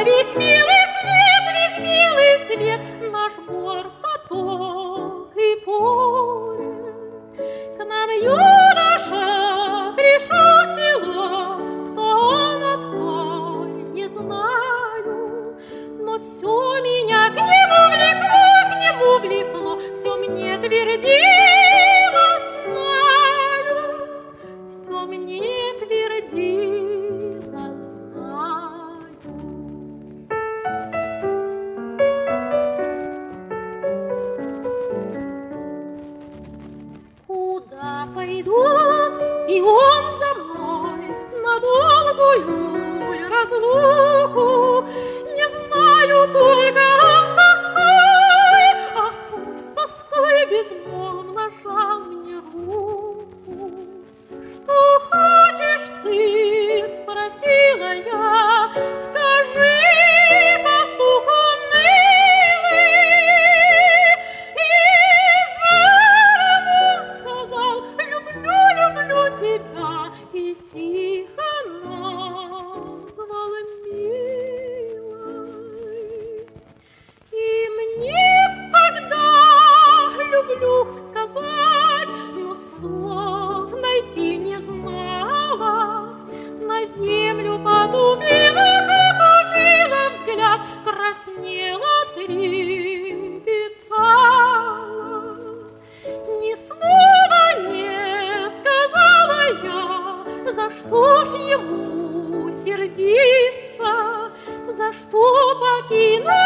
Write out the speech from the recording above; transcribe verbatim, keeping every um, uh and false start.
А весь милый свет, весь милый свет, наш бор, поток и поле. К нам юноша пришел в село, кто он открой, не знаю, но все меня к нему влекло, к нему влекло, все мне твердило, знаю, все мне твердило, знаю. Куда пойду, и он за мной на долгую разлуку, не знаю только с тоской, ах, с тоской безмолвно жал мне руку. Что хочешь ты, спросила я, скажи, пастух унылый. И жаром он сказал: люблю, люблю тебя, и тихо назвал милой. И мне тогда люблю сказать, но слов найти не знала. На землю потупила, потупила взгляд, краснела, трепетала. Ни слова не сказала я, за что ж ему сердиться, за что покинул